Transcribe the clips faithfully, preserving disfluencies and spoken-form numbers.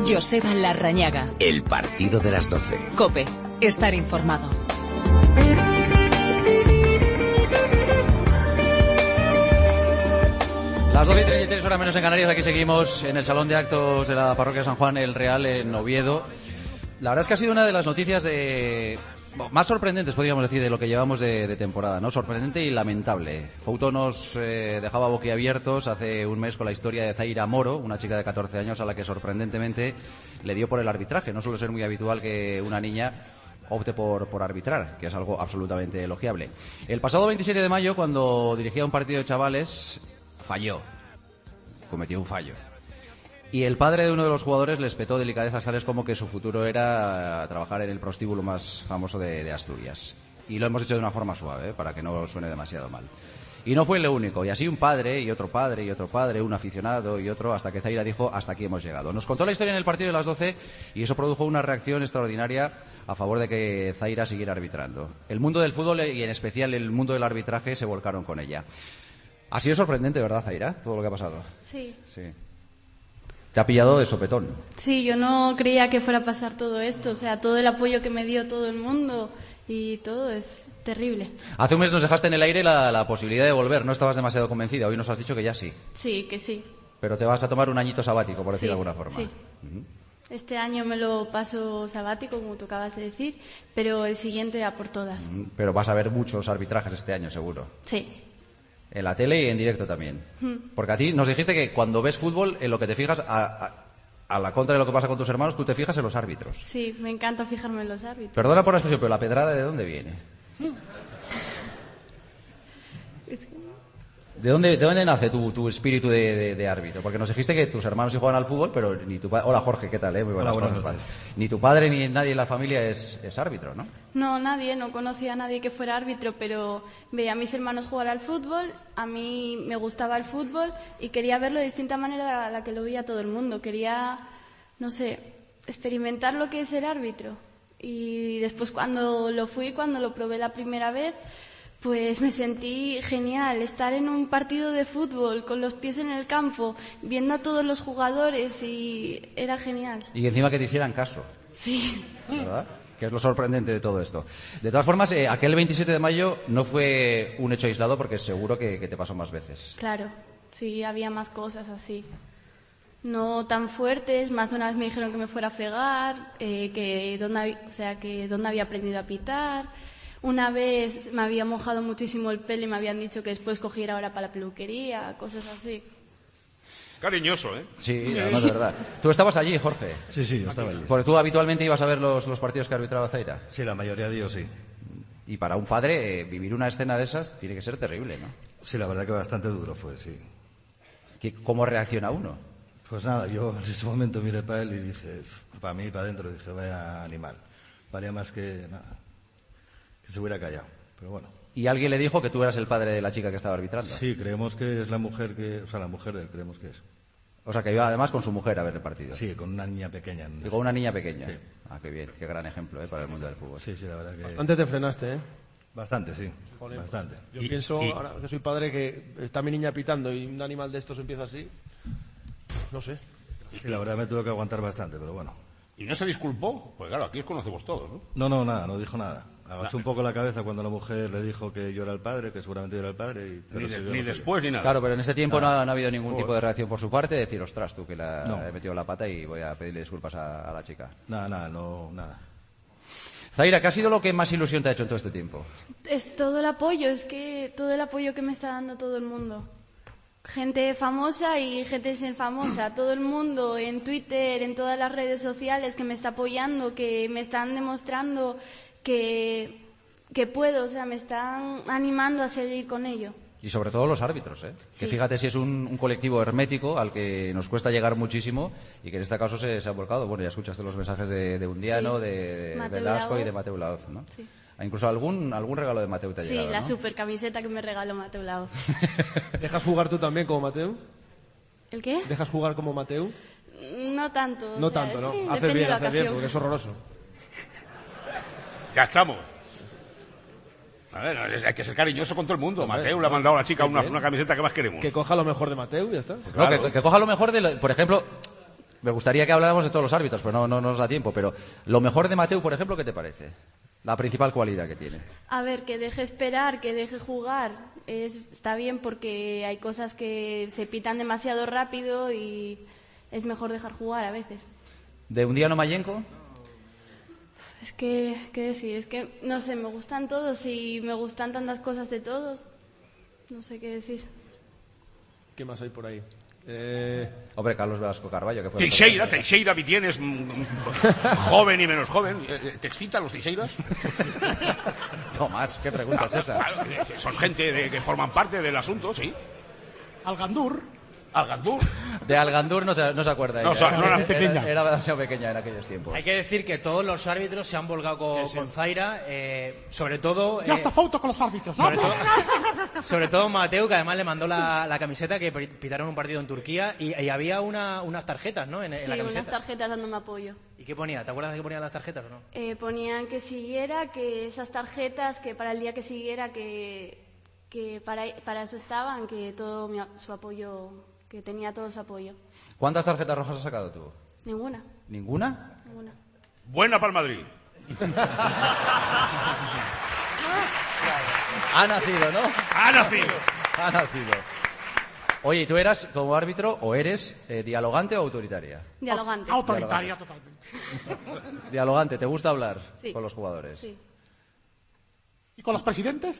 Joseba Larrañaga. El partido de las doce. COPE. Estar informado. Las doce y treinta y tres, horas menos en Canarias. Aquí seguimos en el Salón de Actos de la Parroquia San Juan el Real en Oviedo. La verdad es que ha sido una de las noticias de... más sorprendentes, podríamos decir, de lo que llevamos de, de temporada, ¿no? Sorprendente y lamentable. Fouto nos eh, dejaba boquiabiertos hace un mes con la historia de Zaira Moro, una chica de catorce años a la que sorprendentemente le dio por el arbitraje. No suele ser muy habitual que una niña opte por, por arbitrar, que es algo absolutamente elogiable. El pasado veintisiete de mayo, cuando dirigía un partido de chavales, falló. Cometió un fallo. Y el padre de uno de los jugadores le espetó delicadezas tales como que su futuro era trabajar en el prostíbulo más famoso de, de Asturias. Y lo hemos hecho de una forma suave, ¿eh? Para que no suene demasiado mal. Y no fue el único. Y así un padre, y otro padre, y otro padre, un aficionado, y otro, hasta que Zaira dijo, hasta aquí hemos llegado. Nos contó la historia en el partido de las doce, y eso produjo una reacción extraordinaria a favor de que Zaira siguiera arbitrando. El mundo del fútbol, y en especial el mundo del arbitraje, se volcaron con ella. Ha sido sorprendente, ¿verdad, Zaira? Todo lo que ha pasado. Sí. Sí. Te ha pillado de sopetón. Sí, yo no creía que fuera a pasar todo esto, o sea, todo el apoyo que me dio todo el mundo y todo es terrible. Hace un mes nos dejaste en el aire la, la posibilidad de volver, no estabas demasiado convencida, hoy nos has dicho que ya sí. Sí, que sí. Pero te vas a tomar un añito sabático, por decir Sí, de alguna forma. sí. Uh-huh. Este año me lo paso sabático, como tú acabas de decir, pero el siguiente a por todas. Uh-huh. Pero vas a ver muchos arbitrajes este año, seguro. Sí. En la tele y en directo también. Mm. Porque a ti nos dijiste que cuando ves fútbol, en lo que te fijas, a, a, a la contra de lo que pasa con tus hermanos, tú te fijas en los árbitros. Sí, me encanta fijarme en los árbitros. Perdona por la expresión, pero ¿la pedrada de dónde viene? Es que... ¿De dónde, de dónde nace tu, tu espíritu de, de, de árbitro? Porque nos dijiste que tus hermanos sí juegan al fútbol, pero ni tu padre... Hola, Jorge, ¿qué tal? Eh? Muy buenas, Hola, buenas cosas, noches. Ni tu padre ni nadie en la familia es, es árbitro, ¿no? No, nadie, no conocía a nadie que fuera árbitro, pero veía a mis hermanos jugar al fútbol, a mí me gustaba el fútbol y quería verlo de distinta manera a la que lo veía todo el mundo. Quería, no sé, experimentar lo que es ser árbitro. Y después cuando lo fui, cuando lo probé la primera vez, pues me sentí genial, estar en un partido de fútbol con los pies en el campo, viendo a todos los jugadores y era genial. Y encima que te hicieran caso. Sí. ¿Verdad? Que es lo sorprendente de todo esto. De todas formas, eh, aquel veintisiete de mayo no fue un hecho aislado porque seguro que, que te pasó más veces. Claro, sí, había más cosas así. No tan fuertes, más de una vez me dijeron que me fuera a fregar, eh, que dónde, o sea, que dónde había aprendido a pitar. Una vez me había mojado muchísimo el pelo y me habían dicho que después cogiera ahora para la peluquería, cosas así. Cariñoso, ¿eh? Sí, además de verdad. ¿Tú estabas allí, Jorge? Sí, sí, yo estaba allí. Porque tú habitualmente ibas a ver los, los partidos que arbitraba Zaira. Sí, la mayoría de ellos sí. Y para un padre, eh, vivir una escena de esas tiene que ser terrible, ¿no? Sí, la verdad que bastante duro fue, sí. ¿Qué, ¿Cómo reacciona uno? Pues nada, yo en ese momento miré para él y dije, para mí, para adentro, dije, vaya animal. Valía más que nada, que se hubiera callado, pero bueno. ¿Y alguien le dijo que tú eras el padre de la chica que estaba arbitrando? Sí, creemos que es la mujer que, o sea, la mujer de él, creemos que es. O sea, que iba además con su mujer a ver el partido. Sí, con una niña pequeña. Y con una niña pequeña. Sí. Ah, qué bien, qué gran ejemplo, ¿eh? Para el mundo del fútbol. Sí, sí, la verdad que... Bastante te frenaste, ¿eh? Bastante, sí. Joder. Bastante. Yo Y- pienso, y- ahora que soy padre, que está mi niña pitando y un animal de estos empieza así. No sé. Sí, la verdad me tuve que aguantar bastante, pero bueno. ¿Y no se disculpó? Pues claro, aquí os conocemos todos, ¿no? No, no, nada, no dijo nada. Agachó un poco la cabeza cuando la mujer le dijo que yo era el padre, que seguramente yo era el padre. Y, pero Ni, de- siguió ni lo suyo. después ni nada. Claro, pero en ese tiempo no ha, no ha habido ningún Joder. tipo de reacción por su parte, de decir, ostras, tú que la No. he metido la pata y voy a pedirle disculpas a, a la chica. Nada, nada, no, nada. Zaira, ¿qué ha sido lo que más ilusión te ha hecho en todo este tiempo? Es todo el apoyo, es que todo el apoyo que me está dando todo el mundo. Gente famosa y gente sin famosa, todo el mundo en Twitter, en todas las redes sociales que me está apoyando, que me están demostrando que, que puedo, o sea, me están animando a seguir con ello. Y sobre todo los árbitros, ¿eh? Sí. Que fíjate si es un, un colectivo hermético al que nos cuesta llegar muchísimo y que en este caso se, se ha volcado. Bueno, ya escuchaste los mensajes de, de Undiano, Sí. de, de Mateu Velasco y Laoz. de Mateu Laoz, ¿no? Sí. Incluso algún, algún regalo de Mateu te ha Sí, llegado, la ¿no? super camiseta que me regaló Mateu Laoz. ¿Dejas jugar tú también como Mateu? ¿El qué? ¿Dejas jugar como Mateu? No tanto. o No sea, tanto, ¿no? sí, Haces depende bien, de la haces bien, ocasión. porque es horroroso. Ya estamos. A ver, es- hay que ser cariñoso con todo el mundo. Hombre, Mateu le ha mandado a la chica qué una, bien. una camiseta que más queremos. Que coja lo mejor de Mateu y ya está. No, Claro. que, que coja lo mejor de... lo- por ejemplo, Me gustaría que habláramos de todos los árbitros, pero no, no, no nos da tiempo. Pero lo mejor de Mateu, por ejemplo, ¿qué te parece? La principal cualidad que tiene. A ver, que deje esperar, que deje jugar. Es, está bien porque hay cosas que se pitan demasiado rápido y es mejor dejar jugar a veces. ¿De Undiano Mayenko? Es que, ¿qué decir? Es que, no sé, me gustan todos y me gustan tantas cosas de todos. No sé qué decir. ¿Qué más hay por ahí? Eh... Hombre, Carlos Velasco Carballo. Que fue Teixeira, Teixeira, Vitienes, joven y menos joven. ¿Te excitan los Teixeiras? Tomás, ¿qué pregunta es esa? Claro, son gente de, que forman parte del asunto, sí. Algandur. Algandur. De Algandur no, te, no se acuerda. No, ella. no, no, era, era pequeña. Era, era demasiado pequeña en aquellos tiempos. Hay que decir que todos los árbitros se han volcado con, con Zaira, eh, sobre todo... Ya eh, está foto con los árbitros, ¿no? Sobre todo, sobre todo Mateu, que además le mandó la, la camiseta que pitaron un partido en Turquía y, y había una, unas tarjetas, ¿no? En, en Sí, la unas camiseta. tarjetas dándome apoyo. ¿Y qué ponía? ¿Te acuerdas de qué ponían las tarjetas o no? Eh, ponían que siguiera, que esas tarjetas, que para el día que siguiera, que, que para, para eso estaban, que todo mi, su apoyo, que tenía todo su apoyo. ¿Cuántas tarjetas rojas has sacado tú? Ninguna, ¿Ninguna? ninguna. Buena para el Madrid. Ha nacido, ¿no? Ha nacido. Ha nacido. Oye, ¿y tú eras, como árbitro, o eres eh, dialogante o autoritaria? Dialogante. Autoritaria, totalmente. Dialogante, ¿te gusta hablar Sí. con los jugadores? Sí. ¿Y con los presidentes?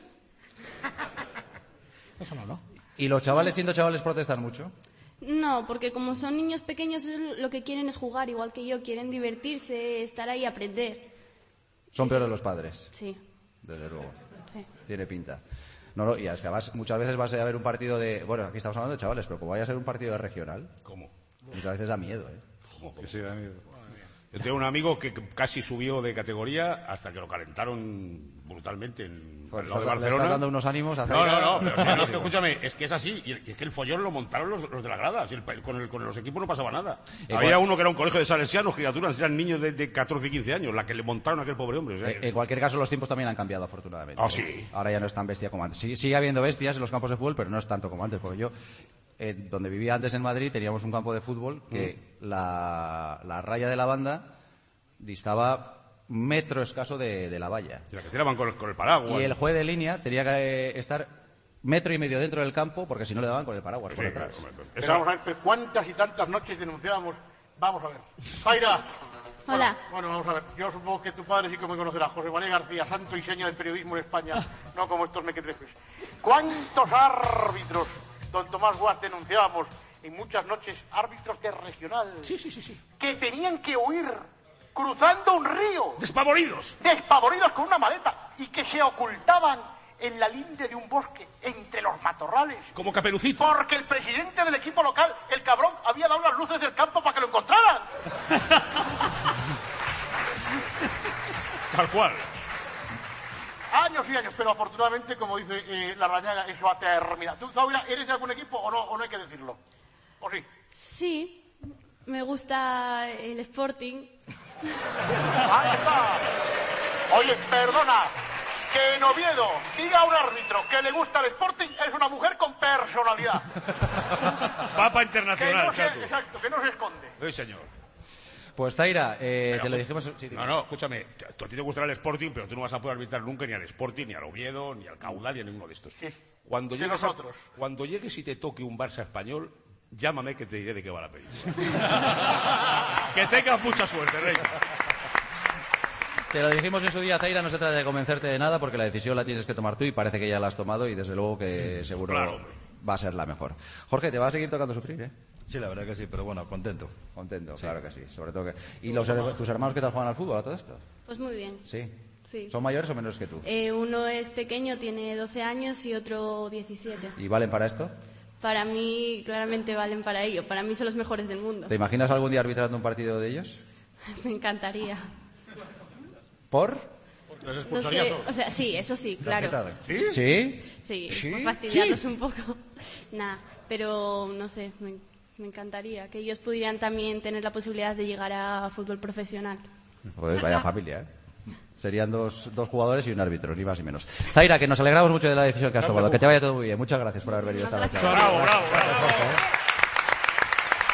Eso no, ¿no? ¿Y los chavales, siendo chavales, protestan mucho? No, porque como son niños pequeños, lo que quieren es jugar, igual que yo. Quieren divertirse, estar ahí y aprender. Son peores los padres, Sí, desde luego. sí. Tiene pinta. No, no, y es que además muchas veces vas a ver un partido de... Bueno, aquí estamos hablando de chavales, pero como vaya a ser un partido de regional, ¿Cómo? muchas veces da miedo, ¿eh? Que sí, da miedo. Yo tengo un amigo que casi subió de categoría hasta que lo calentaron brutalmente en Pues al lado de estás- le Barcelona. estás dando unos ánimos a No, Zaira. no, no, pero sí, no, es que escúchame, es que es así, y es que el follón lo montaron los, los de la grada, si el, con, el, con los equipos no pasaba nada. Igual- Había uno que era un colegio de salesianos, criaturas, eran niños de, de catorce y quince años, la que le montaron a aquel pobre hombre. O sea, Eh, En cualquier caso, los tiempos también han cambiado, afortunadamente. Ah, sí. Ahora ya no es tan bestia como antes. Sí, sigue habiendo bestias en los campos de fútbol, pero no es tanto como antes. Porque yo, eh, donde vivía antes en Madrid, teníamos un campo de fútbol que Mm. la, la raya de la banda distaba metro escaso de, de la valla. la que tiraban con el, con el paraguas. Y el juez de línea tenía que eh, estar metro y medio dentro del campo, porque si no le daban con el paraguas Sí, por detrás. hombre, pues, Pero esa- vamos a ver, pero ¿cuántas y tantas noches denunciábamos? Vamos a ver. Zaira. Hola. Bueno, bueno, vamos a ver. Yo supongo que tu padre sí que me conocerá. José María García, santo y seña del periodismo en España, no como estos mequetrefes. ¿Cuántos árbitros, don Tomás Guas, denunciábamos en muchas noches, árbitros de regional? Sí, sí, sí, sí. Que tenían que huir cruzando un río, ¡Despavoridos! despavoridos con una maleta, y que se ocultaban en la linde de un bosque, entre los matorrales. Como Caperucito. Porque el presidente del equipo local, el cabrón, había dado las luces del campo para que lo encontraran. Tal cual. Años y años, pero afortunadamente, como dice eh, la Rañaga, eso ha terminado. ¿Tú, Zaira, eres de algún equipo o no, o no hay que decirlo? ¿O sí? Sí, me gusta el Sporting. Ahí está. Oye, perdona, que en Oviedo diga a un árbitro que le gusta el Sporting es una mujer con personalidad. Papa Que internacional, no se, chato. exacto, que no se esconde. Sí, señor. Pues Zaira, eh, Pero, te lo pues, dijimos... sí, dime. No, no, escúchame. Tú- A ti te gustará el Sporting, pero tú no vas a poder arbitrar nunca ni al Sporting, ni al Oviedo, ni al Caudal, ni a ninguno de estos. Sí. Cuando De llegues, a- nosotros. cuando llegues y te toque un Barça español, llámame que te diré de qué va la peli. Que tengas mucha suerte, Rey. Te lo dijimos en su día, Zaira, no se trata de convencerte de nada porque la decisión la tienes que tomar tú y parece que ya la has tomado y desde luego que seguro Claro, hombre. va a ser la mejor. Jorge, te va a seguir tocando sufrir, ¿eh? Sí, la verdad que sí, pero bueno, contento. Contento, claro que sí. Sobre todo que... ¿Y los, her- tus hermanos qué tal juegan al fútbol a todo esto? Pues muy bien. Sí. Sí. ¿Son mayores o menores que tú? Eh, uno es pequeño, tiene doce años y otro diecisiete. ¿Y valen para esto? Para mí, claramente valen para ello. Para mí son los mejores del mundo. ¿Te imaginas algún día arbitrando un partido de ellos? Me encantaría. ¿Por? No sé, o sea, sí, eso sí, claro. ¿Sí? ¿Sí? Sí, ¿Sí? por fastidiarlos un poco. Nah, pero no sé, me, me encantaría que ellos pudieran también tener la posibilidad de llegar a fútbol profesional. Pues vaya familia, ¿eh? Serían dos, dos jugadores y un árbitro, ni más ni menos. Zaira, que nos alegramos mucho de la decisión que has tomado. Que te vaya todo muy bien. Muchas gracias por haber venido esta noche. Bravo, bravo, bravo.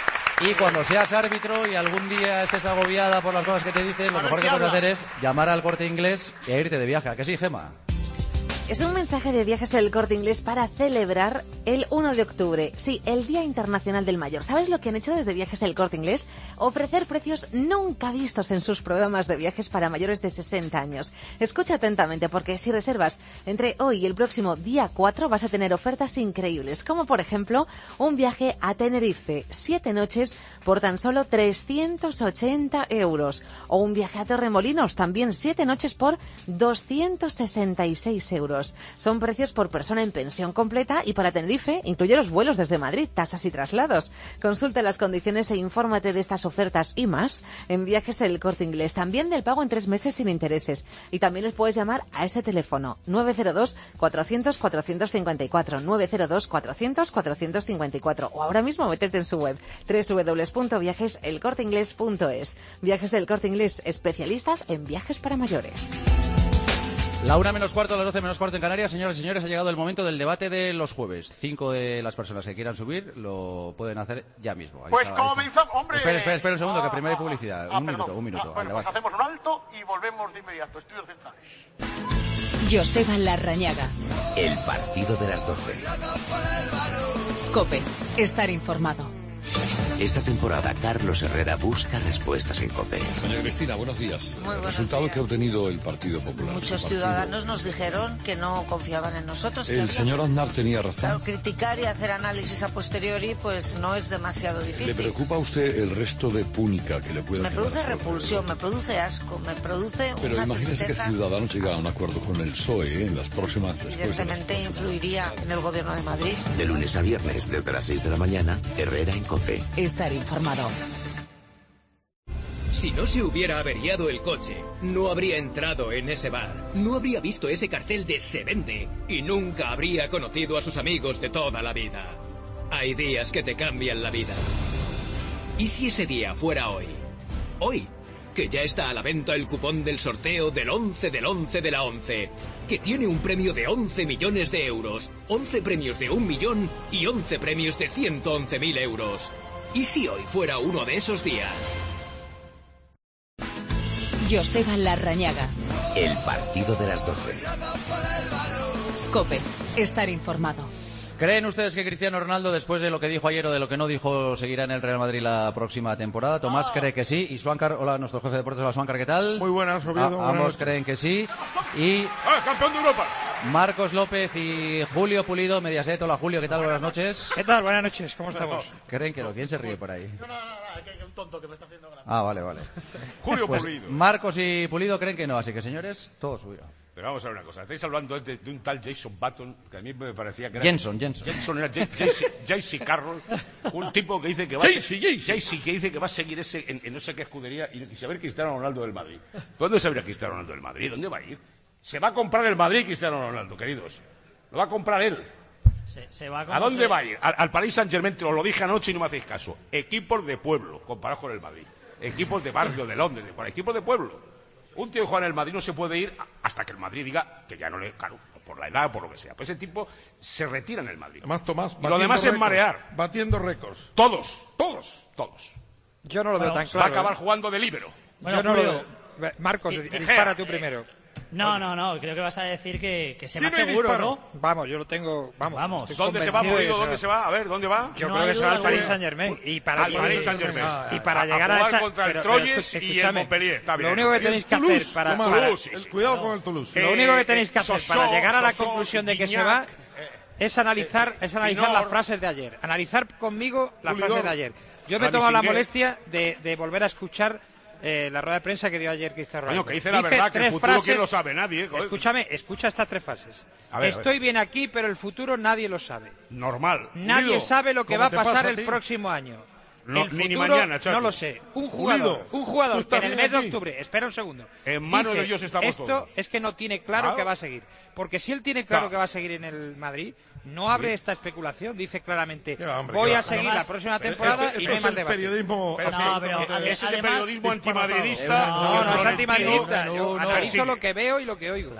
Y cuando seas árbitro y algún día estés agobiada por las cosas que te dicen, lo mejor que puedes hacer es llamar al Corte Inglés e irte de viaje. ¿A qué sí, Gema? Es un mensaje de Viajes del Corte Inglés para celebrar el uno de octubre. Sí, el Día Internacional del Mayor. ¿Sabes lo que han hecho desde Viajes del Corte Inglés? Ofrecer precios nunca vistos en sus programas de viajes para mayores de sesenta años. Escucha atentamente, porque si reservas entre hoy y el próximo día cuatro vas a tener ofertas increíbles, como por ejemplo un viaje a Tenerife, siete noches por tan solo trescientos ochenta euros. O un viaje a Torremolinos, también siete noches por doscientos sesenta y seis euros. Son precios por persona en pensión completa y para Tenerife incluye los vuelos desde Madrid, tasas y traslados. Consulta las condiciones e infórmate de estas ofertas y más en Viajes El Corte Inglés. También del pago en tres meses sin intereses. Y también les puedes llamar a ese teléfono nueve cero dos, cuatrocientos, cuatrocientos cincuenta y cuatro, nueve cero dos, cuatrocientos, cuatrocientos cincuenta y cuatro. O ahora mismo métete en su web doble u doble u doble u punto viajes el corte inglés punto es. Viajes del Corte Inglés, especialistas en viajes para mayores. La una menos cuarto, las doce menos cuarto en Canarias. Señoras y señores, ha llegado el momento del debate de los jueves. Cinco de las personas que quieran subir lo pueden hacer ya mismo. Ahí pues está, comenzamos, hombre. Espera, espera, espera un segundo, que primero hay publicidad. Ah, un perdón. minuto, un minuto. Ah, bueno, pues hacemos un alto y volvemos de inmediato. Estudios centrales. Joseba Larrañaga. El partido de las doce. COPE. Estar informado. Esta temporada, Carlos Herrera busca respuestas en COPE. Doña Cristina, buenos días. Muy buenos Resultado días. que ha obtenido el Partido Popular. Muchos partido. ciudadanos nos dijeron que no confiaban en nosotros. El que señor Aznar tenía razón. Claro, criticar y hacer análisis a posteriori pues no es demasiado ¿Le difícil. preocupa a usted el resto de púnica que le pueda Me quedar produce sobre repulsión, me produce asco, me produce Pero una imagínese que tristeza. Ciudadanos llega a un acuerdo con el P S O E en las próximas... después de las Evidentemente influiría en el gobierno de Madrid. De lunes a viernes, desde las seis de la mañana, Herrera en COPE. Estar informado. Si no se hubiera averiado el coche, no habría entrado en ese bar, no habría visto ese cartel de "se vende" y nunca habría conocido a sus amigos de toda la vida. Hay días que te cambian la vida. ¿Y si ese día fuera hoy? Hoy, que ya está a la venta el cupón del sorteo del once del once de la once, que tiene un premio de once millones de euros, once premios de un millón y once premios de ciento once mil euros. ¿Y si hoy fuera uno de esos días? Joseba Larrañaga. El partido de las doce. COPE. Estar informado. ¿Creen ustedes que Cristiano Ronaldo, después de lo que dijo ayer o de lo que no dijo, seguirá en el Real Madrid la próxima temporada? Tomás cree que sí. Y Suáncar, hola, nuestro jefe de deportes, hola Suáncar, ¿qué tal? Muy buenas, Oviedo. A- buenas ambos noches. creen que sí. Y ¡Ah, campeón de Europa! Marcos López y Julio Pulido, Mediaset. Hola Julio, ¿qué tal? Buenas noches. ¿Qué tal? Buenas noches, ¿cómo estamos? ¿Creen que no? ¿Quién se ríe por ahí? No, no, no, no, que hay un tonto que me está haciendo gracia. Ah, vale, vale. Julio Pues Pulido. Marcos y Pulido creen que no, así que señores, todo suyo. Pero vamos a ver una cosa. Estáis hablando de, de un tal Jason Button, que a mí me parecía que era... Jenson, Jenson. Jenson era J C Carroll, un tipo que dice que va a... J C, que dice que va a seguir ese en, en no sé qué escudería y, y saber Cristiano Ronaldo del Madrid. ¿Dónde se verá Cristiano Ronaldo del Madrid? ¿Dónde va a ir? Se va a comprar el Madrid Cristiano Ronaldo, queridos. Lo va a comprar él. Se, se va ¿A dónde se... va a ir? Al, al Paris Saint-Germain, os lo dije anoche y no me hacéis caso. Equipos de pueblo, comparados con el Madrid. Equipos de barrio, de Londres, de, equipos de pueblo. Un tío que juega en el Madrid no se puede ir hasta que el Madrid diga que ya no le... Claro, por la edad, por lo que sea. Pues ese tipo se retira en el Madrid. Además, Tomás, y lo demás récords, es marear. Batiendo récords. Todos, todos, todos. Yo no lo bueno, veo tan Va claro. a acabar ¿eh? jugando de líbero. Bueno, Yo no Julio, lo veo. Marcos, y- dispara tú primero. No, no, no, creo que vas a decir que, que se va Dime y seguro, disparo. ¿no? Vamos, yo lo tengo. Vamos. Vamos. estoy ¿Dónde se va, convencido de Pulido? que ¿Dónde se va? A ver, ¿dónde va? Yo No creo hay que se va duda al Paris alguna. Saint Germain. Y para, Al Paris Saint-Germain. y para A- a llegar a, jugar esa. contra el pero- Troyes pero, y el escúchame, Montpellier. Está bien. Lo único que El tenéis que Toulouse, hacer para. Tomás, para- Toulouse, sí, sí. Cuidado con el Toulouse. Lo Eh, único que tenéis que eh, hacer Sosó, para llegar a la Sosó, conclusión de que se Guignac, va eh, es analizar, es analizar Pinor. las frases de ayer. Analizar conmigo las Pulidor. frases de ayer. Yo me he Para tomado la distinguir. molestia de, de volver a escuchar eh, la rueda de prensa que dio ayer Cristiano Coño, Ronaldo. que dice la verdad, que el tres futuro frases- quién lo sabe, nadie. Joder. Escúchame, escucha estas tres frases. A ver, a Estoy ver. bien aquí, pero el futuro nadie lo sabe. Normal. Nadie Pulido, sabe lo que ¿cómo va a te pasa pasar a el ti? próximo año. No, el ni- ni futuro, mañana, Chaco. no lo sé. Un jugador, Pulido, un ¿tú jugador que estás en el bien mes de aquí? octubre, espera un segundo. En manos dice, de Dios estamos esto todos. es que no tiene claro Claro. que va a seguir. Porque si él tiene claro Claro. que va a seguir en el Madrid, no abre Sí. esta especulación. Dice claramente, Qué va, hombre, voy qué a va. seguir Además, la próxima Pero temporada esto- y esto no hay es más el debate. periodismo Pero, No, sí, pero porque ade- es ese además- periodismo antimadridista. No, no, no es florentino. antimadridista. Yo no, analizo persigue. lo que veo y lo que oigo. Claro.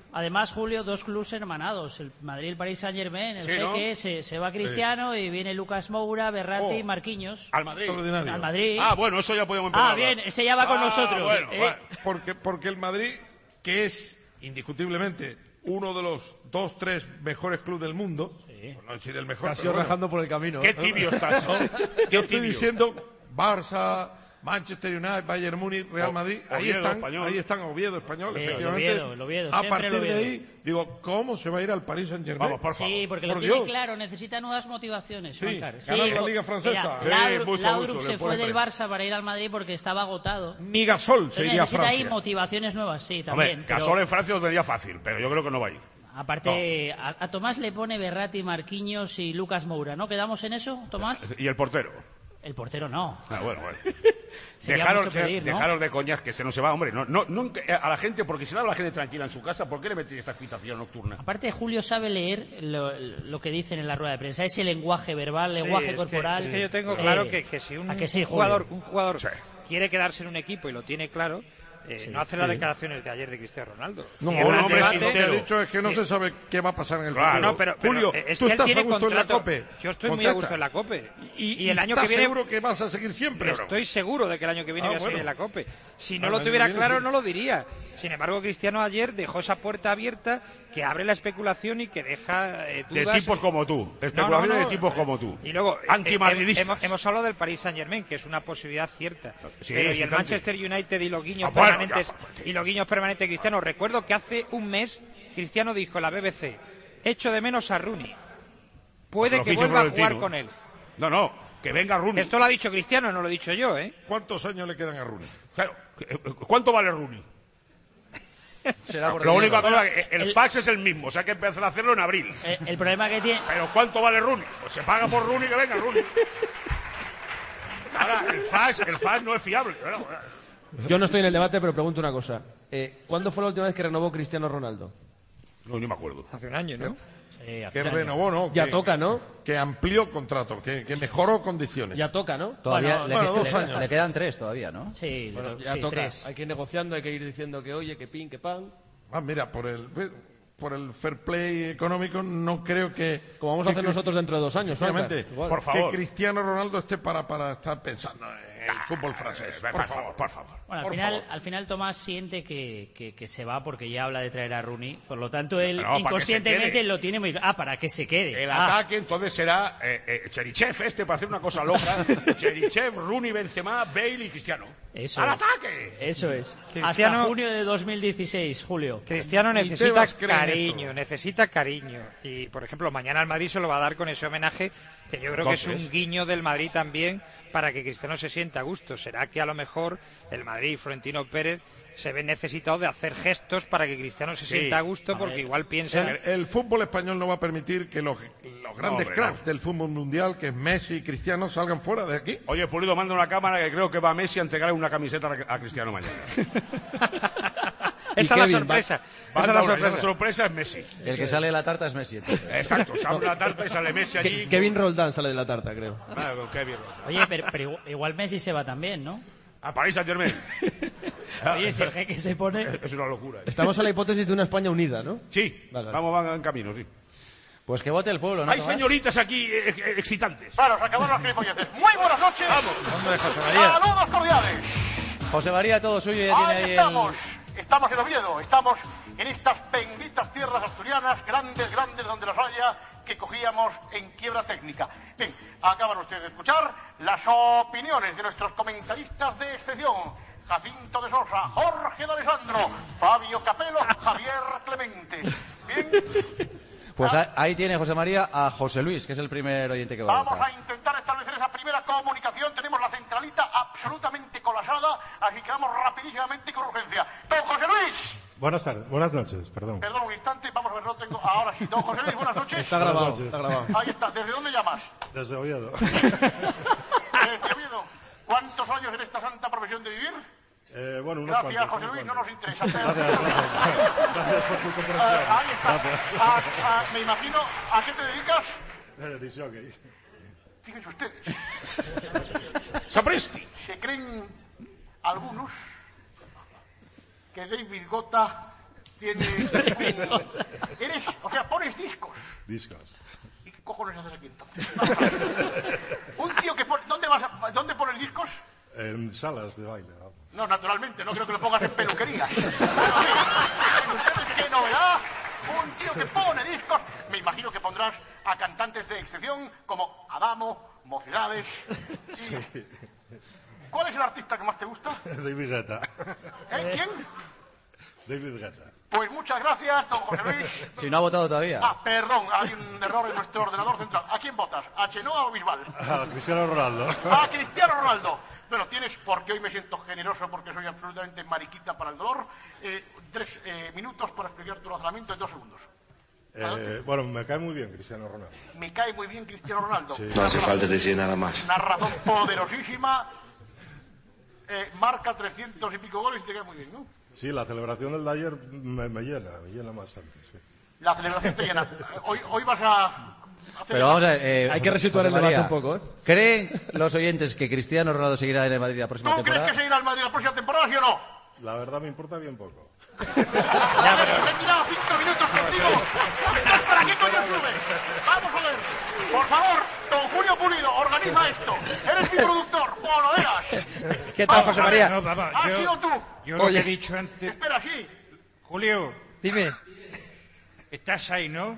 Además, Julio, dos clubes hermanados, el Madrid y el Paris Saint-Germain, el Sí, Jeque, ¿no? se, se va Cristiano y viene Lucas Moura, Berratti y Oh. Marquinhos. Al Madrid. Al Madrid. Ah, bueno, eso ya podemos empezar. Ah, bien, ese ya va con Ah, nosotros. bueno, ¿eh? bueno. Porque, porque el Madrid, que es indiscutiblemente uno de los dos, tres mejores clubes del mundo, por no decir el mejor, Casi pero bueno. rajando por el camino. Qué ¿eh? tibio estás. No, Qué yo estoy tibio. diciendo Barça, Manchester United, Bayern Múnich, Real O- Madrid, ahí Oviedo, están, Español. ahí están Oviedo, Español, Oviedo, efectivamente. el Oviedo, el Oviedo, a siempre partir el de Oviedo. ahí, digo, ¿cómo se va a ir al Paris Saint-Germain? Vamos, por favor. Sí, porque lo Por tiene Dios. claro, necesita nuevas motivaciones. Sí, Juancar. ganar la Liga Francesa. Mira, Sí, Laudrup- mucho, Laudrup mucho, se le fue pone del pre- Barça para ir al Madrid porque estaba agotado. Ni Gasol se Entonces iría a necesita ahí Francia. motivaciones nuevas, sí, también. Hombre, pero- Gasol en Francia os vendría fácil, pero yo creo que no va a ir. Aparte, a, a Tomás le pone Berratti, Marquinhos y Lucas Moura, ¿no? ¿Quedamos en eso, Tomás? Y el portero. El portero no. Ah, bueno, bueno. Sería Dejaros, mucho pedir, ¿no? dejaros de coñas, que se nos se va, hombre. No, no, nunca- a la gente, porque si da a la gente tranquila en su casa, ¿por qué le metéis esta excitación nocturna? Aparte, Julio sabe leer lo, lo que dicen en la rueda de prensa, ese lenguaje verbal, Sí, lenguaje es que- corporal. Es que, yo tengo Eh, claro que, que si un, ¿a que sí, un Julio? jugador, un jugador quiere quedarse en un equipo y lo tiene claro, eh, Sí. no hace las Sí. declaraciones de ayer de Cristiano Ronaldo. No, Si un el hombre debate- lo que ha dicho es que no se sabe qué va a pasar en el Claro. futuro. No, pero, pero, Julio, eh, es tú que él estás tiene a gusto en la contrato. COPE. Yo estoy muy Contesta. a gusto en la COPE. Y, Y el año ¿estás que viene- seguro que vas a seguir siempre? Pero estoy seguro de que el año que viene Ah, voy a seguir bueno. en la COPE. Si Ah, no el lo año tuviera que viene, claro, sí. no lo diría. Sin embargo, Cristiano ayer dejó esa puerta abierta que abre la especulación y que deja eh, De dudas. tipos como tú. No, Especulaciones no, no. de tipos como tú. Y luego, eh, Antimadridistas. hemos, hemos hablado del Paris Saint-Germain, que es una posibilidad cierta. Sí, Pero y el excitante. Manchester United y los guiños Ah, bueno, permanentes ya, y los guiños permanentes de Cristiano. Recuerdo que hace un mes Cristiano dijo en la B B C, echo de menos a Rooney. Puede Lo que ficha vuelva a Florentino. jugar con él. No, no, que venga Rooney. Esto lo ha dicho Cristiano, no lo he dicho yo, ¿eh? ¿Cuántos años le quedan a Rooney? Claro, ¿cuánto vale Rooney? Será por Lo dinero. único que ahora, el, el fax es el mismo, o sea que empezar a hacerlo en abril. Eh, el problema que tiene... Pero ¿cuánto vale Rooney? Pues se paga por Rooney, que venga Rooney. Ahora, el fax, el fax no es fiable. Bueno, Yo no estoy en el debate, pero pregunto una cosa. Eh, ¿Cuándo fue la última vez que renovó Cristiano Ronaldo? no, ni me acuerdo. Hace un año, ¿no? Sí, hace Que un año. renovó, ¿no? Ya Que- toca, ¿no? Que amplió contrato, que, que mejoró condiciones. Ya toca, ¿no? Todavía Bueno, le, bueno, le- dos le- años. le quedan tres todavía, ¿no? Sí, Bueno, lo- ya sí, toca. tres. Hay que ir negociando, hay que ir diciendo que oye, que pin, que pan. Ah, mira, por el por el fair play económico no creo que... Como vamos a que hacer Cri- nosotros dentro de dos años, Efectivamente, Juancar. Igual. Por favor. que Cristiano Ronaldo esté para, para estar pensando en el fútbol francés. Por, Por favor, favor. por favor. Bueno, al por final, favor. al final Tomás siente que, que, que se va porque ya habla de traer a Rooney. Por lo tanto, él Pero, para que se inconscientemente quede. lo tiene muy... Ah, para que se quede. El Ah, ataque entonces será eh, eh, Cherichev este para hacer una cosa loca. Cherichev, Rooney, Benzema, Bale y Cristiano. Eso ¡Al es. ataque! Eso es. Cristiano- Hasta junio de dos mil dieciséis, Julio. Cristiano Y necesita Tebas cree en cariño, esto. necesita cariño. Y, por ejemplo, mañana el Madrid se lo va a dar con ese homenaje, que yo creo que es Entonces. un guiño del Madrid también para que Cristiano se sienta a gusto. Será que a lo mejor el Madrid y Florentino Pérez se ven necesitados de hacer gestos para que Cristiano se Sí. sienta a gusto, A porque ver. igual piensan... El, el fútbol español no va a permitir que los, los grandes hombre, cracks no. del fútbol mundial, que es Messi y Cristiano, salgan fuera de aquí. Oye, Pulido manda una cámara que creo que va a Messi a entregarle una camiseta a a Cristiano mañana. Esa es la Kevin, sorpresa. Va a Esa es dar la una- sorpresa. esa sorpresa es Messi. El que sale de la tarta es Messi. entonces. Exacto, se abre una tarta y sale Messi allí. Ke- Kevin Roldán sale de la tarta, creo. Ah, con Kevin Roldán. Oye, pero, pero igual- igual Messi se va también, ¿no? A París Saint Germain. Oye, si el jeque se pone... Es una locura. ¿eh? Estamos en la hipótesis de una España unida, ¿no? Sí, Vale, vale. vamos, van en camino, sí. Pues que vote el pueblo, ¿no, Hay Tomás? señoritas aquí eh, eh, excitantes. Bueno, se acabaron las gilipolleces. Muy buenas noches. Hombre, José María. Saludos cordiales. José María, todo suyo, ya tiene Ahí ahí estamos. el... Estamos en Oviedo. Estamos en estas benditas tierras asturianas, grandes, grandes, donde las haya, que cogíamos en quiebra técnica. Bien, acaban ustedes de escuchar las opiniones de nuestros comentaristas de excepción. Jacinto de Sosa, Jorge de Alessandro, Fabio Capello, Javier Clemente. Bien, Pues a- ahí tiene José María a José Luis, que es el primer oyente que va a vamos votar. a intentar establecer esa primera comunicación. Tenemos la centralita absolutamente colapsada, así que vamos rapidísimamente y con urgencia. Don José Luis. Buenas tardes, buenas noches, perdón. Perdón un instante, vamos a ver, no tengo... Ahora sí, don José Luis, buenas noches. Está Buenas grabado, noches. está grabado. Ahí está, ¿desde dónde llamas? Desde Oviedo. Desde Oviedo. ¿Cuántos años en esta santa profesión de vivir? Eh, bueno, unos Gracias, cuantos, José unos Luis, no cuantos. nos interesa. Gracias, gracias. Gracias por tu Ah, cooperación. ahí está. Gracias. Ah, ah, me imagino, ¿a qué te dedicas? Eh, disc jockey. Fíjense ustedes. Sapristi. Se creen algunos que David Guetta Tienes... Eres... O sea, pones discos. Discos. ¿Y qué cojones haces aquí entonces? Un tío que pone... ¿Dónde vas a... ¿Dónde pones discos? En salas de baile. ¿no? No, naturalmente, no creo que lo pongas en peluquerías. ¿Ustedes qué novedad? Un tío que pone discos. Me imagino que pondrás a cantantes de excepción como Adamo, Mocedades. Y... Sí. ¿Cuál es el artista que más te gusta? David Guetta. ¿Eh? ¿Quién? David Guetta. Pues muchas gracias, don José Luis. Si no ha votado todavía. Ah, perdón, hay un error en nuestro ordenador central. ¿A quién votas? ¿A Chenoa o Bisbal? A Cristiano Ronaldo. A Cristiano Ronaldo. Bueno, tienes, porque hoy me siento generoso porque soy absolutamente mariquita para el dolor, eh, tres eh, minutos para explicar tu razonamiento en dos segundos. Eh, bueno, me cae muy bien Cristiano Ronaldo. Me cae muy bien Cristiano Ronaldo. Sí. No hace falta decir nada más. Una razón poderosísima. Eh, marca trescientos y pico goles y te cae muy bien, ¿no? Sí, la celebración del de ayer me, me llena, me llena bastante, sí. La celebración te llena. Hoy, hoy vas a... Pero vamos a ver, eh, Hay que resituar José el debate María, un poco, ¿eh? ¿Creen los oyentes que Cristiano Ronaldo seguirá en el Madrid la próxima ¿Tú temporada? crees que seguirá al Madrid la próxima temporada, sí o no? La verdad me importa bien poco. Ya, pero... Me he tirado cinco minutos contigo. Entonces, ¿para qué coño subes? Vamos a ver. Por favor, don Julio Pulido, organiza esto. Eres mi productor, o lo eras. ¿Qué tal, José María? No, papá, ¿Has yo- sido tú? Yo lo que he dicho antes... Espera, sí. Julio, Dime. estás ahí, ¿no?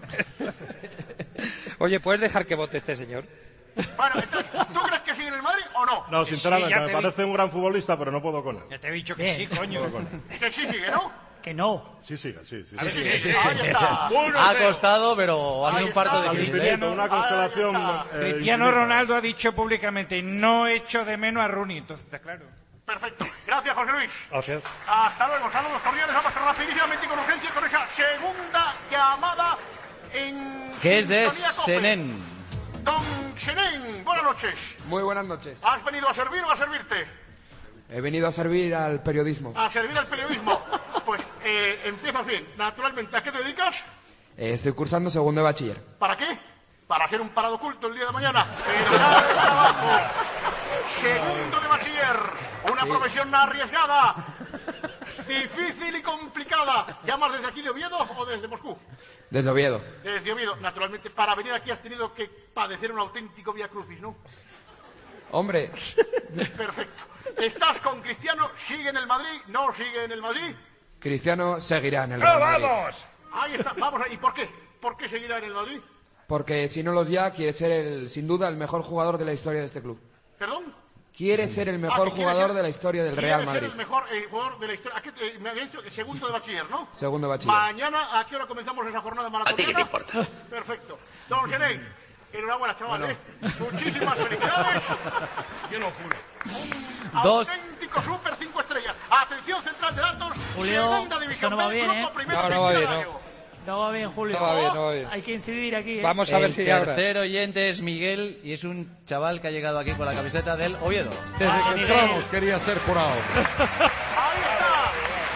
Oye, ¿puedes dejar que vote este señor? Bueno, entonces, ¿tú crees que sigue en el Madrid o no? No, Sí, sinceramente, ya me te parece un gran futbolista, pero no puedo con él. Ya te he dicho que Bien. sí, coño. No puedo con él. Que sí sigue, ¿no? Que no. Sí, sigue, sí, sí. A ver, sí. sí, sí, sí. Ahí está. Ha costado, pero ha Ahí sido un parto está. de Al infinito, una constelación. eh, Cristiano infinita. Ronaldo ha dicho públicamente, no echo de menos a Rooney, entonces está claro. Perfecto. Gracias, José Luis. Gracias. Hasta luego. Saludos cordiales. Vamos rapidísimamente y con urgencia con esa segunda llamada en... Que es de Sintonía Cope. Senén. Don Senén, buenas noches. Muy buenas noches. ¿Has venido a servir o a servirte? He venido a servir al periodismo. A servir al periodismo. Pues eh, empiezas bien. Naturalmente, ¿a qué te dedicas? Eh, estoy cursando segundo de bachiller. ¿Para qué? Para ser un parado oculto el día de mañana. Pero ya de trabajo. Segundo de bachiller. Una Sí. profesión arriesgada. Difícil y complicada. ¿Llamas desde aquí de Oviedo o desde Moscú? Desde Oviedo. Desde Oviedo. Naturalmente, para venir aquí has tenido que padecer un auténtico vía crucis, ¿no? Hombre, Perfecto. ¿Estás con Cristiano? ¿Sigue en el Madrid? ¿No sigue en el Madrid? Cristiano seguirá en el Real Madrid. Ahí está. Vamos a... ¿Y por qué? ¿Por qué seguirá en el Madrid? Porque si no los ya, quiere ser, el, sin duda, el mejor jugador de la historia de este club. ¿Perdón? Quiere ser el Ah, mejor que quiere jugador ser- de la historia del quiere Real ser Madrid. el mejor eh, jugador de la historia. ¿A qué te- me habías dicho? Segundo de bachiller, ¿no? Segundo de bachiller. Mañana, ¿a qué hora comenzamos esa jornada maratoniana? ¿A ti qué te importa? Perfecto. Don Senén, enhorabuena, chaval, ¿eh? Muchísimas felicidades. Qué locura. Dos. Auténtico super cinco estrellas. Atención central de datos. Julio, Segunda esto división no va B, bien, grupo ¿eh? primero, No, no va Quintana bien, Gallego. No va bien, Julio. No va bien, no va bien. Hay que incidir aquí, ¿eh? Vamos a ver El si ahora. tercer oyente es Miguel y es un chaval que ha llegado aquí con la camiseta del Oviedo. Desde Ah, que Miguel. entramos quería ser jurado. Ahí está.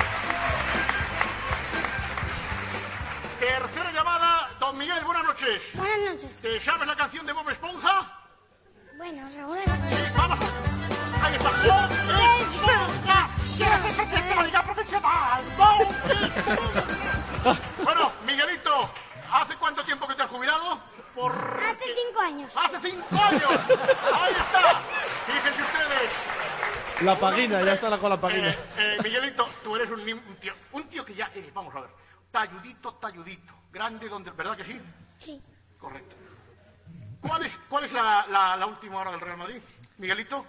Tercera llamada. Don Miguel, buenas noches. Buenas noches. ¿Te sabes la canción de Bob Esponja? Bueno, Raúl. Vamos. Ahí está. Bob Esponja. Quiero ser presidente de la Liga Profesional. Bob Esponja. Bueno, Miguelito, ¿hace cuánto tiempo que te has jubilado? Por... Hace cinco años. ¡Hace cinco años! ¡Ahí está! Fíjense ustedes. La pagina, ya está la con la pagina. Eh, eh, Miguelito, tú eres un, ni- un tío, un tío que ya eres, vamos a ver, talludito, talludito, grande donde, ¿verdad que sí? Sí. Correcto. ¿Cuál es, cuál es la, la, la última hora del Real Madrid, Miguelito?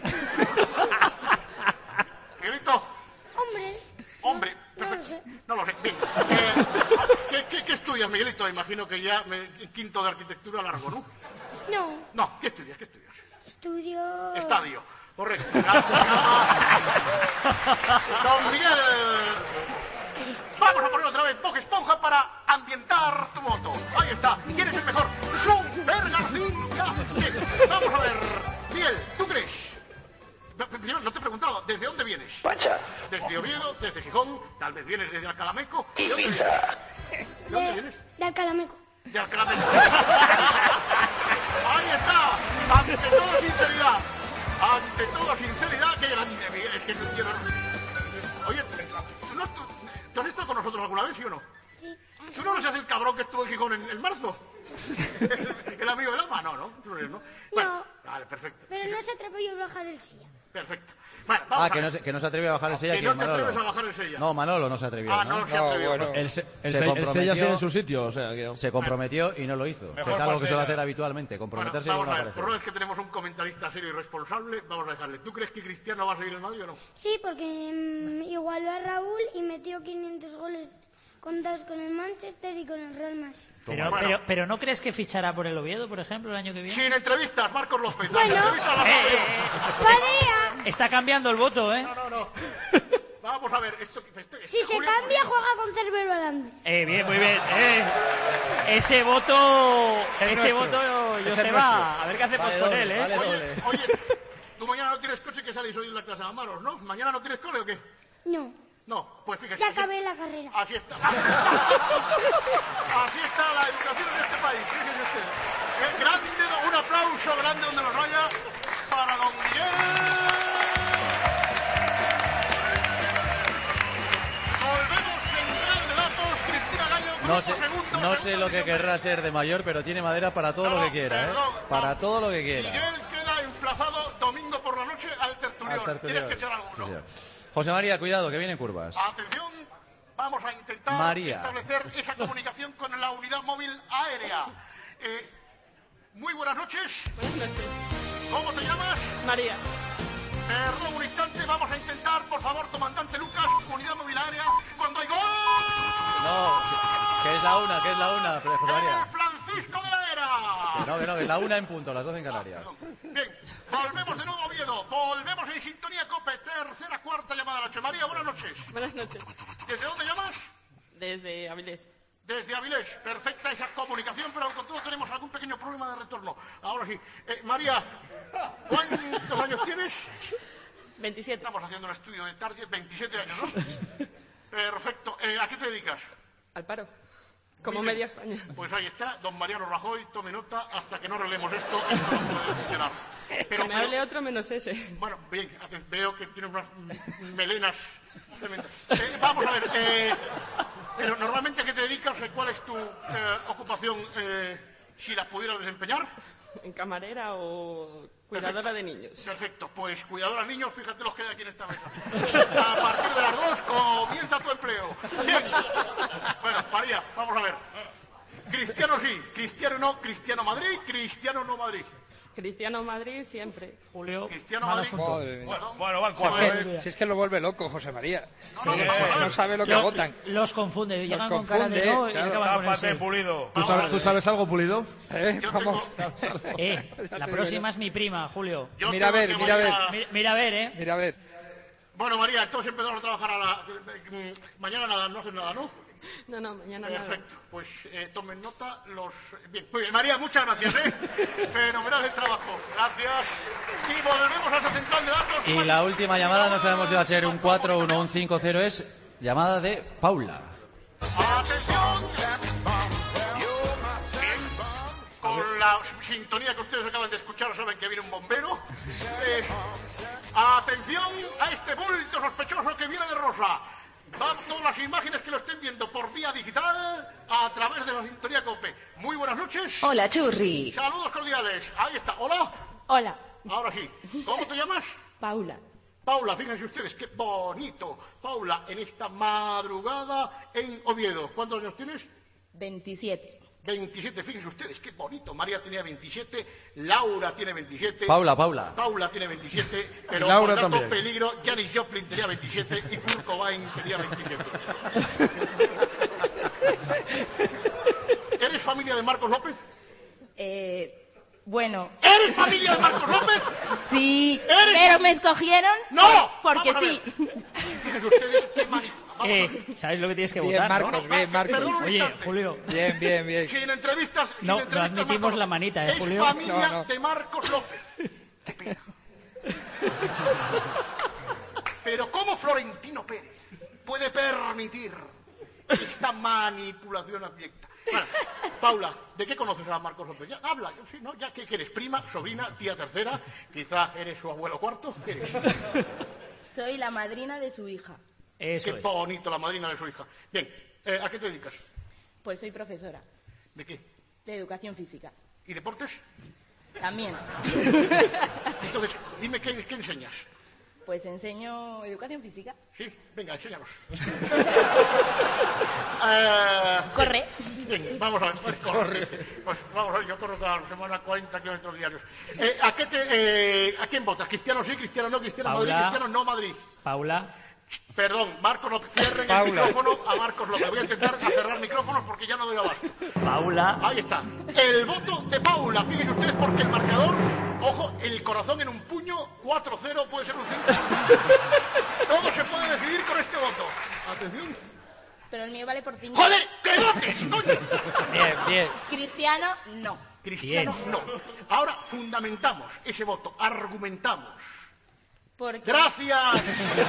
Miguelito. Hombre. Hombre, No lo perfecto. sé. No lo sé. Bien. Eh, ¿qué, qué, qué estudias, Miguelito? Imagino que ya me, quinto de arquitectura largo, ¿no? No. No, ¿qué estudias? ¿Qué estudias? Estudio. Estadio. Correcto. Don Miguel. Vamos a poner otra vez Bob Esponja para ambientar tu voto. Ahí está. ¿Quién es el mejor? Super García. Bien, vamos a ver. Miguel, ¿tú crees? Primero, no te he preguntado, ¿desde dónde vienes? Pacha. Desde Oviedo, desde Gijón, tal vez vienes desde Alcalameco. ¿De dónde vienes? ¿De dónde vienes? De Alcalameco. De Alcalameco. Ahí está. Ante toda sinceridad. Ante toda sinceridad, qué grande, Miguel. Es que no quiero... Oye, ¿tú, no, tú, ¿tú has estado con nosotros nosotros alguna vez, sí o no? Sí. ¿Tú no eres el cabrón que estuvo en Gijón en, en marzo? el, el amigo del ama, no, ¿no? ¿Tú no eres, no? Bueno, no. Vale, perfecto. Pero no se atrevió a bajar el silla. Perfecto. Bueno, vamos Ah, que a no, se, que no se atreve a bajar el sella. Que ¿Quién, no te Manolo? atreves a bajar el sella. No, Manolo no se atrevió. Ah, no, no se atrevió. bueno. El, se, el, se, el sella sigue en su sitio, o sea que... Se comprometió y no lo hizo. Que es algo que suele hacer habitualmente, comprometerse bueno, y no vamos a ver, aparecer. por una vez que tenemos un comentarista serio y responsable, vamos a dejarle. ¿Tú crees que Cristiano va a seguir en Madrid o no? Sí, porque mmm, igualó a Raúl y metió quinientos goles contados con el Manchester y con el Real Madrid. Pero, Bueno. pero, pero ¿no crees que fichará por el Oviedo, por ejemplo, el año que viene? Sin entrevistas, Marcos López. Bueno. Entrevistas a la Eh, radio. ¡Podría! Está cambiando el voto, ¿eh? No, no, no. Vamos a ver, esto... esto Si se Julio, cambia, juega con Cervero Alande. Eh, bien, muy bien. Eh. Ese voto, Es ese nuestro. voto, Es yo el se nuestro. va. A ver qué hacemos Vale, con doble, él, ¿eh? vale, Oye, doble. oye, tú mañana no tienes coche que salís hoy en la clase de Amaros, ¿no? ¿Mañana no tienes cole o qué? No, No, pues fíjate. ya acabé la carrera. Así está. Así está la educación en este país. Fíjense ustedes. Qué grande, un aplauso grande donde nos vaya para don Miguel. Volvemos central de datos. Cristina Gallo. No grupo sé, segundo, no sé segundo, lo que querrá ser de mayor, pero tiene madera para todo lo que quiera, ¿eh? perdón, Para no. todo lo que quiera. Miguel queda emplazado domingo por la noche al tertulión. Al tertulión. Tienes que echar alguno. Sí, señor. José María, cuidado, que vienen curvas. Atención, vamos a intentar María. establecer esa comunicación con la unidad móvil aérea. Eh, muy buenas noches. Buenas noches. ¿Cómo te llamas? María. Perdón un instante, vamos a intentar, por favor, comandante Lucas, unidad móvil aérea, cuando hay gol. No, que es la una, que es la una, pero José María. Francisco de la Era. Que no, que no, que es la una en punto, las doce en Canarias. Bien, volvemos de nuevo a Oviedo, volvemos en sintonía COPE, tercera, cuarta llamada de la noche. María, buenas noches. Buenas noches. ¿Desde dónde llamas? Desde Avilés. Desde Avilés, perfecta esa comunicación, pero con todo tenemos algún pequeño problema de retorno. Ahora sí. Eh, María, ¿cuántos años tienes? veintisiete. Estamos haciendo un estudio de target, veintisiete años, ¿no? Perfecto. Eh, ¿A qué te dedicas? Al paro. Como Muy bien. media España. Pues ahí está, don Mariano Rajoy, tome nota, hasta que no arreglemos esto, esto no puede funcionar. Pero, que me pero- hable otro menos ese. Bueno, bien, hace- veo que tiene unas mm, melenas tremendas. Eh, vamos a ver, eh, pero normalmente ¿a qué te dedicas? ¿Cuál es tu eh, ocupación, eh, si la pudieras desempeñar? En camarera o cuidadora de niños. Perfecto, pues cuidadora de niños, fíjate los que hay aquí en esta mesa. A partir de las dos comienza tu empleo. Bien. Bueno, María, vamos a ver. Cristiano sí, Cristiano no, Cristiano Madrid, Cristiano no Madrid. Cristiano Madrid siempre. Julio, Cristiano mal Madrid. asunto. Madre mía. Bueno, Bueno, van Si es, cuatro. que, si es que lo vuelve loco, José María. No, no, Sí, no, sí, no, no sabe lo que Lo- votan. Los confunde, Los llegan con cara de confunde, no y claro. acaban con Tápate, ese. Pulido. ¿Tú sabes, ¿Tú sabes algo, Pulido? ¿Eh? Yo Vamos. tengo- Eh, Ya la te próxima es mi prima, Julio. yo Mira a tengo ver, que mira a ver. María- Mira, mira a ver, ¿eh? Mira, a ver. Bueno, María, entonces empezamos a trabajar a la... eh, Mañana nada, no haces nada, ¿no? No, no, mañana nada. Perfecto, pues eh, tomen nota los... Bien, muy bien, María, muchas gracias, ¿eh? Fenomenal el trabajo, gracias. Y volvemos a esta central de datos. Y la última llamada, no sabemos si va a ser un cuatro uno o un cinco cero, es llamada de Paula. Con la sintonía que ustedes acaban de escuchar, saben que viene un bombero. Eh, atención a este bulto sospechoso que viene de rosa. Van todas las imágenes que lo estén viendo por vía digital a través de la sintonía COPE. Muy buenas noches. Hola, Churri. Saludos cordiales. Ahí está. Hola. Hola. Ahora sí. ¿Cómo te llamas? Paula. Paula, fíjense ustedes, qué bonito. Paula, en esta madrugada en Oviedo. ¿Cuántos años tienes? veintisiete. veintisiete, fíjense ustedes, qué bonito. María tenía veintisiete, Laura tiene veintisiete. Paula, Paula. Paula tiene veintisiete, pero Laura por tanto también. peligro, Janis Joplin tenía veintisiete y Kurt Cobain tenía veintisiete. ¿Eres familia de Marcos López? Eh, bueno. ¿Eres familia de Marcos López? Sí. ¿Eres? ¿Pero me escogieron? ¡No! Porque Vamos a sí. Fíjense ustedes, qué mani... Vamos a ver. Eh, ¿sabes lo que tienes que Bien, votar, Marcos, no? bien, Marcos. Perdón un Oye, instante. Julio. Bien, bien, bien. Sin entrevistas. sin No, no entrevistas, admitimos Marcos la López. manita, ¿eh, Es Julio? familia No, no. de Marcos López. Qué pena. Pero ¿cómo Florentino Pérez puede permitir esta manipulación abyecta? Bueno, Paula, ¿de qué conoces a Marcos López? Ya, habla, yo sí, ¿no? Ya, ¿qué, qué eres? ¿Prima, sobrina, tía tercera? Quizá eres su abuelo cuarto. ¿Qué eres? Soy la madrina de su hija. Eso Qué es. bonito, la madrina de su hija. Bien, Eh, ¿A qué te dedicas? Pues soy profesora. ¿De qué? De educación física. ¿Y deportes? También. Entonces, dime, ¿qué, qué enseñas? Pues enseño educación física. Sí, venga, enséñanos. eh, Corre. Bien, vamos a ver, pues corre. Pues vamos a ver, yo corro cada semana cuarenta kilómetros diarios. Eh, ¿a, qué te, eh, ¿A quién votas? ¿Cristiano sí, Cristiano no, Cristiano Paula. Madrid, Cristiano no Madrid? Paula. Perdón, Marcos López, cierren Paula. el micrófono a Marcos López. Voy a intentar cerrar micrófonos porque ya no doy abasto. Paula. Ahí está. El voto de Paula. Fíjense ustedes porque el marcador, ojo, el corazón en un puño, cuatro cero puede ser un cinco. Todo se puede decidir con este voto. Atención. Pero el mío vale por cinco. ¡Joder! ¡Que votes, coño! Bien, bien. Cristiano, no. Cristiano, no. Ahora fundamentamos ese voto, argumentamos. Porque... ¡Gracias!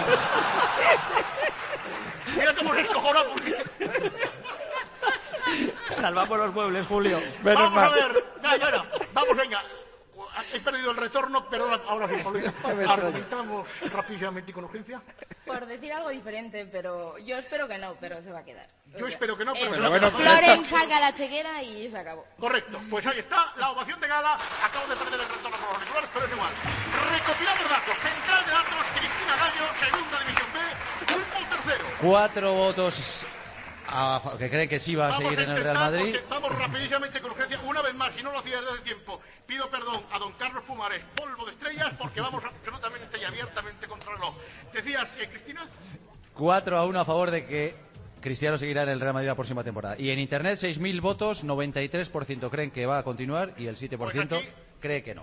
Mira cómo se escojona porque... Salvamos los muebles, Julio. Vamos a ver. Ya, ya, ya. Vamos, venga. He perdido el retorno, pero ahora sí, Paulina. Argumentamos rápidamente y con urgencia. Por decir algo diferente, pero yo espero que no, pero se va a quedar. Yo espero que no, pero... Eh, no, bueno, Floren saca la chequera y se acabó. Correcto. Pues ahí está, la ovación de gala. Acabo de perder el retorno con los auriculares, pero es igual. Recopilamos datos. Central de datos, Cristina Gallo, segunda división B, Pulpo tercero. Cuatro votos a, que creen que sí va a Vamos seguir a en el Real Madrid. Vamos rapidísimamente con urgencia. Una vez más, si no lo hacía desde hace tiempo, pido perdón a don Carlos Pumares, polvo de estrellas, porque vamos absolutamente y abiertamente contra el reloj. Decías, eh, Cristina... Cuatro a uno a favor de que Cristiano seguirá en el Real Madrid la próxima temporada. Y en Internet, seis mil votos, noventa y tres por ciento creen que va a continuar y el siete por ciento pues aquí... cree que no.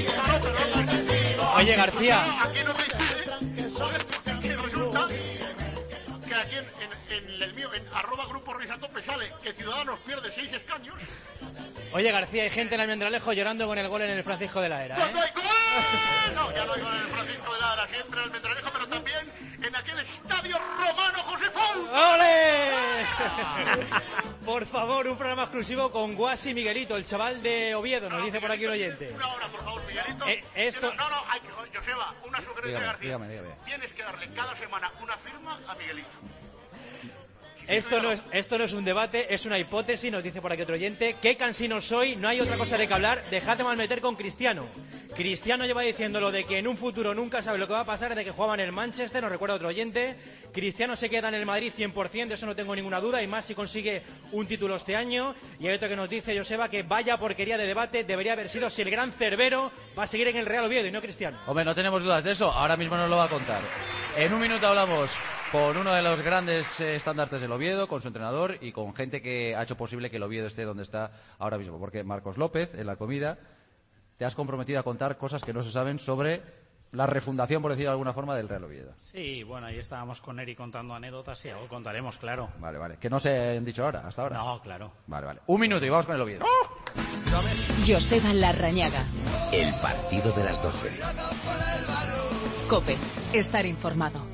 Oye, García. Aquí no te dice, joder, porque resulta que aquí en, en, en el mío, en arroba grupo Risatope sale que Ciudadanos pierde seis escaños. Oye, García, hay gente en Almendralejo llorando con el gol en el Francisco de la Era, ¿eh? ¡Cuando hay gol! No, ya no hay gol en el Francisco de la Era, siempre en el Almendralejo, pero también en aquel estadio romano José Font. ¡Ole! Por favor, un programa exclusivo con Guasi Miguelito, el chaval de Oviedo, nos dice por aquí un oyente. Una hora, por favor, Miguelito. Eh, esto... No, no, hay que... Joseba, una sugerencia, Dígame, García. dígame, dígame. Tienes que darle cada semana una firma a Miguelito. Esto no, es, esto no es un debate, es una hipótesis, nos dice por aquí otro oyente. Qué cansino soy, no hay otra cosa de que hablar, dejadme mal meter con Cristiano. Cristiano lleva diciendo lo de que en un futuro nunca sabe lo que va a pasar desde que jugaba en el Manchester, nos recuerda otro oyente. Cristiano se queda en el Madrid cien por ciento, de eso no tengo ninguna duda, y más si consigue un título este año. Y hay otro que nos dice, Joseba, que vaya porquería de debate debería haber sido si el gran Cerbero va a seguir en el Real Oviedo y no Cristiano. Hombre, no tenemos dudas de eso, ahora mismo nos lo va a contar. En un minuto hablamos con uno de los grandes eh, estandartes del Oviedo, con su entrenador y con gente que ha hecho posible que el Oviedo esté donde está ahora mismo. Porque Marcos López, en la comida, te has comprometido a contar cosas que no se saben sobre la refundación, por decir de alguna forma, del Real Oviedo. Sí, bueno, ahí estábamos con Eri contando anécdotas y algo contaremos, claro. Vale, vale. Que no se han dicho ahora, hasta ahora. No, claro. Vale, vale. Un minuto y vamos con el Oviedo. Joseba Larrañaga. El partido de las doce. COPE. Estar informado.